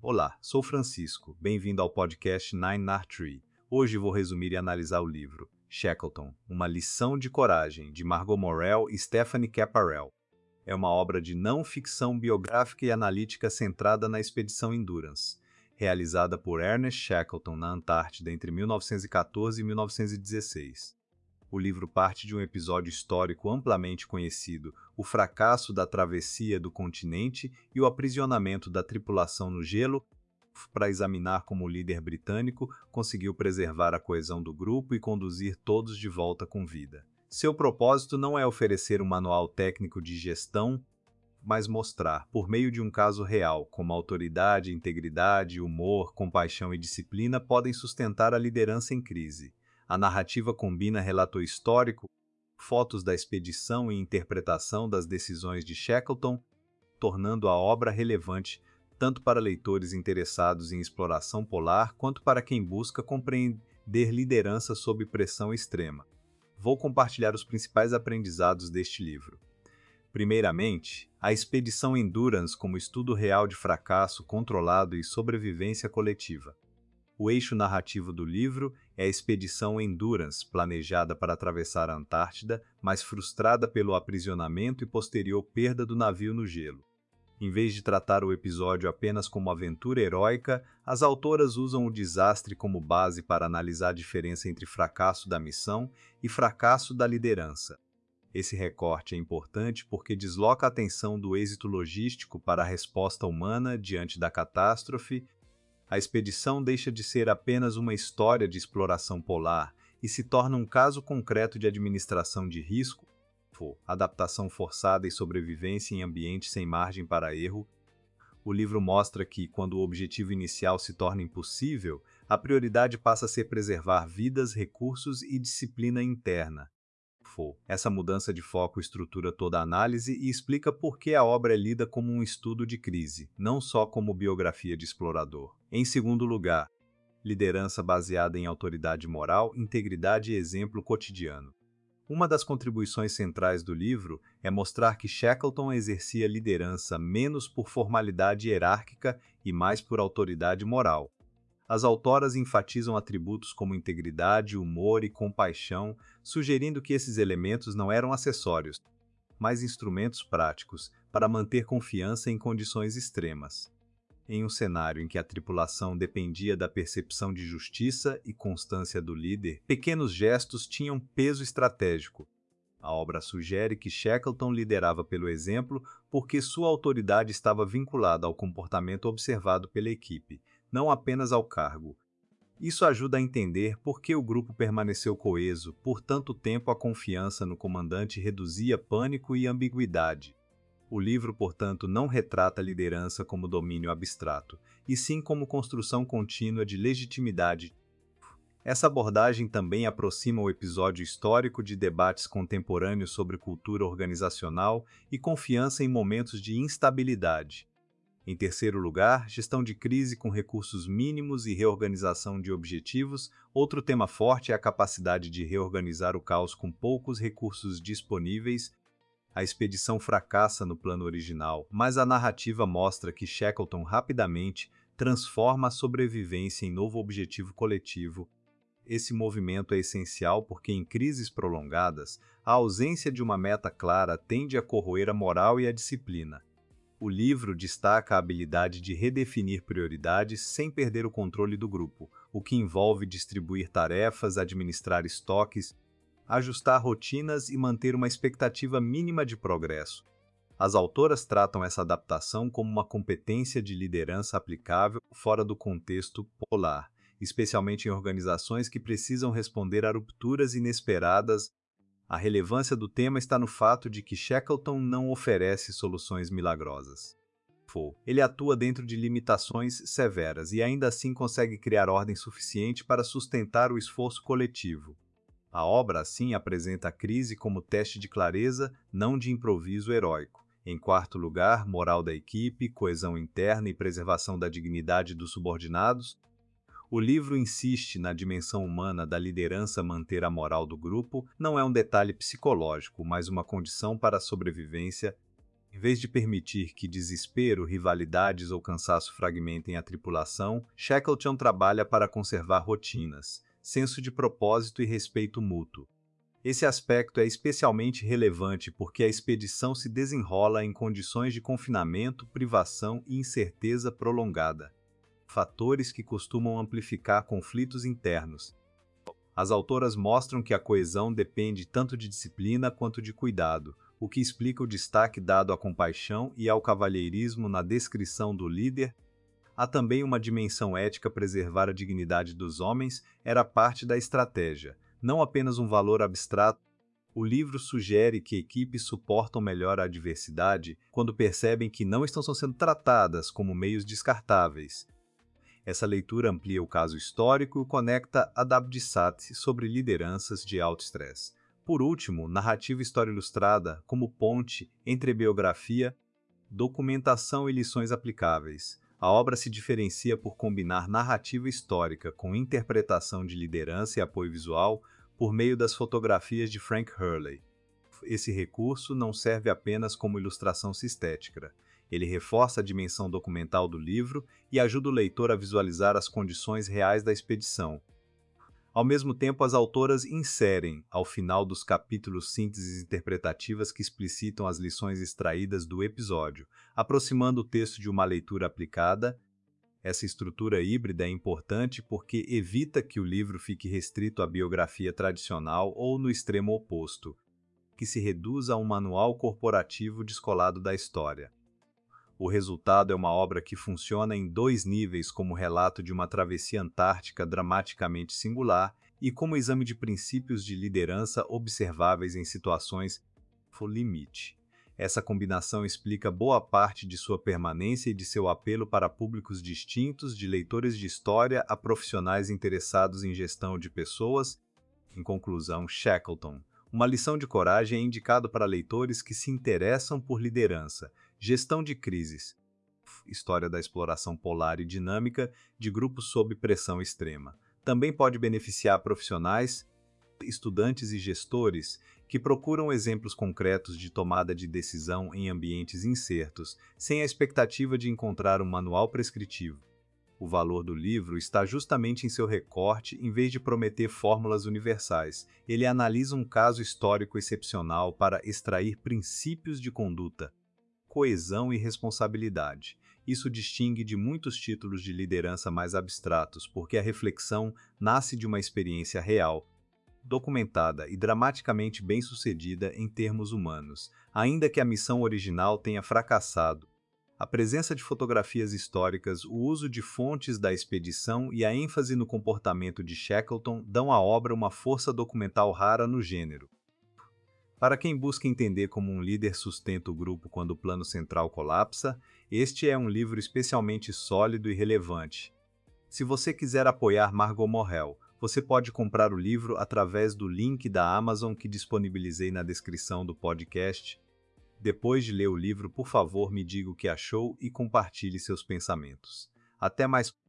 Olá, sou Francisco. Bem-vindo ao podcast Nine Nar Tree. Hoje vou resumir e analisar o livro Shackleton, Uma Lição de Coragem, de Margot Morell e Stephanie Caparel. É uma obra de não-ficção biográfica e analítica centrada na expedição Endurance, realizada por Ernest Shackleton na Antártida entre 1914 e 1916. O livro parte de um episódio histórico amplamente conhecido, o fracasso da travessia do continente e o aprisionamento da tripulação no gelo, para examinar como o líder britânico conseguiu preservar a coesão do grupo e conduzir todos de volta com vida. Seu propósito não é oferecer um manual técnico de gestão, mas mostrar, por meio de um caso real, como autoridade, integridade, humor, compaixão e disciplina podem sustentar a liderança em crise. A narrativa combina relato histórico, fotos da expedição e interpretação das decisões de Shackleton, tornando a obra relevante tanto para leitores interessados em exploração polar quanto para quem busca compreender liderança sob pressão extrema. Vou compartilhar os principais aprendizados deste livro. Primeiramente, a expedição Endurance como estudo real de fracasso controlado e sobrevivência coletiva. O eixo narrativo do livro é a expedição Endurance, planejada para atravessar a Antártida, mas frustrada pelo aprisionamento e posterior perda do navio no gelo. Em vez de tratar o episódio apenas como aventura heróica, as autoras usam o desastre como base para analisar a diferença entre fracasso da missão e fracasso da liderança. Esse recorte é importante porque desloca a atenção do êxito logístico para a resposta humana diante da catástrofe. A expedição deixa de ser apenas uma história de exploração polar e se torna um caso concreto de administração de risco, adaptação forçada e sobrevivência em ambientes sem margem para erro. O livro mostra que, quando o objetivo inicial se torna impossível, a prioridade passa a ser preservar vidas, recursos e disciplina interna. Essa mudança de foco estrutura toda a análise e explica por que a obra é lida como um estudo de crise, não só como biografia de explorador. Em segundo lugar, liderança baseada em autoridade moral, integridade e exemplo cotidiano. Uma das contribuições centrais do livro é mostrar que Shackleton exercia liderança menos por formalidade hierárquica e mais por autoridade moral. As autoras enfatizam atributos como integridade, humor e compaixão, sugerindo que esses elementos não eram acessórios, mas instrumentos práticos para manter confiança em condições extremas. Em um cenário em que a tripulação dependia da percepção de justiça e constância do líder, pequenos gestos tinham peso estratégico. A obra sugere que Shackleton liderava pelo exemplo porque sua autoridade estava vinculada ao comportamento observado pela equipe, não apenas ao cargo. Isso ajuda a entender por que o grupo permaneceu coeso. Por tanto tempo, a confiança no comandante reduzia pânico e ambiguidade. O livro, portanto, não retrata a liderança como domínio abstrato, e sim como construção contínua de legitimidade. Essa abordagem também aproxima o episódio histórico de debates contemporâneos sobre cultura organizacional e confiança em momentos de instabilidade. Em terceiro lugar, gestão de crise com recursos mínimos e reorganização de objetivos. Outro tema forte é a capacidade de reorganizar o caos com poucos recursos disponíveis. A expedição fracassa no plano original, mas a narrativa mostra que Shackleton rapidamente transforma a sobrevivência em novo objetivo coletivo. Esse movimento é essencial porque, em crises prolongadas, a ausência de uma meta clara tende a corroer a moral e a disciplina. O livro destaca a habilidade de redefinir prioridades sem perder o controle do grupo, o que envolve distribuir tarefas, administrar estoques, ajustar rotinas e manter uma expectativa mínima de progresso. As autoras tratam essa adaptação como uma competência de liderança aplicável fora do contexto polar, especialmente em organizações que precisam responder a rupturas inesperadas. A relevância do tema está no fato de que Shackleton não oferece soluções milagrosas. Ele atua dentro de limitações severas e ainda assim consegue criar ordem suficiente para sustentar o esforço coletivo. A obra, assim, apresenta a crise como teste de clareza, não de improviso heróico. Em quarto lugar, moral da equipe, coesão interna e preservação da dignidade dos subordinados. O livro insiste na dimensão humana da liderança manter a moral do grupo, não é um detalhe psicológico, mas uma condição para a sobrevivência. Em vez de permitir que desespero, rivalidades ou cansaço fragmentem a tripulação, Shackleton trabalha para conservar rotinas, senso de propósito e respeito mútuo. Esse aspecto é especialmente relevante porque a expedição se desenrola em condições de confinamento, privação e incerteza prolongada, fatores que costumam amplificar conflitos internos. As autoras mostram que a coesão depende tanto de disciplina quanto de cuidado, o que explica o destaque dado à compaixão e ao cavalheirismo na descrição do líder. Há também uma dimensão ética. Preservar a dignidade dos homens era parte da estratégia, não apenas um valor abstrato. O livro sugere que equipes suportam melhor a adversidade quando percebem que não estão sendo tratadas como meios descartáveis. Essa leitura amplia o caso histórico e conecta a Dabdisat sobre lideranças de alto estresse. Por último, narrativa e história ilustrada como ponte entre biografia, documentação e lições aplicáveis. A obra se diferencia por combinar narrativa histórica com interpretação de liderança e apoio visual por meio das fotografias de Frank Hurley. Esse recurso não serve apenas como ilustração estética. Ele reforça a dimensão documental do livro e ajuda o leitor a visualizar as condições reais da expedição. Ao mesmo tempo, as autoras inserem, ao final dos capítulos, sínteses interpretativas que explicitam as lições extraídas do episódio, aproximando o texto de uma leitura aplicada. Essa estrutura híbrida é importante porque evita que o livro fique restrito à biografia tradicional ou, no extremo oposto, que se reduza a um manual corporativo descolado da história. O resultado é uma obra que funciona em dois níveis, como relato de uma travessia antártica dramaticamente singular e como exame de princípios de liderança observáveis em situações limite. Essa combinação explica boa parte de sua permanência e de seu apelo para públicos distintos, de leitores de história a profissionais interessados em gestão de pessoas. Em conclusão, Shackleton, uma lição de coragem, é indicado para leitores que se interessam por liderança, gestão de crises, história da exploração polar e dinâmica de grupos sob pressão extrema. Também pode beneficiar profissionais, estudantes e gestores que procuram exemplos concretos de tomada de decisão em ambientes incertos, sem a expectativa de encontrar um manual prescritivo. O valor do livro está justamente em seu recorte. Em vez de prometer fórmulas universais, ele analisa um caso histórico excepcional para extrair princípios de conduta, coesão e responsabilidade. Isso distingue de muitos títulos de liderança mais abstratos, porque a reflexão nasce de uma experiência real, documentada e dramaticamente bem-sucedida em termos humanos, ainda que a missão original tenha fracassado. A presença de fotografias históricas, o uso de fontes da expedição e a ênfase no comportamento de Shackleton dão à obra uma força documental rara no gênero. Para quem busca entender como um líder sustenta o grupo quando o plano central colapsa, este é um livro especialmente sólido e relevante. Se você quiser apoiar Margot Morrell, você pode comprar o livro através do link da Amazon que disponibilizei na descrição do podcast. Depois de ler o livro, por favor, me diga o que achou e compartilhe seus pensamentos. Até mais.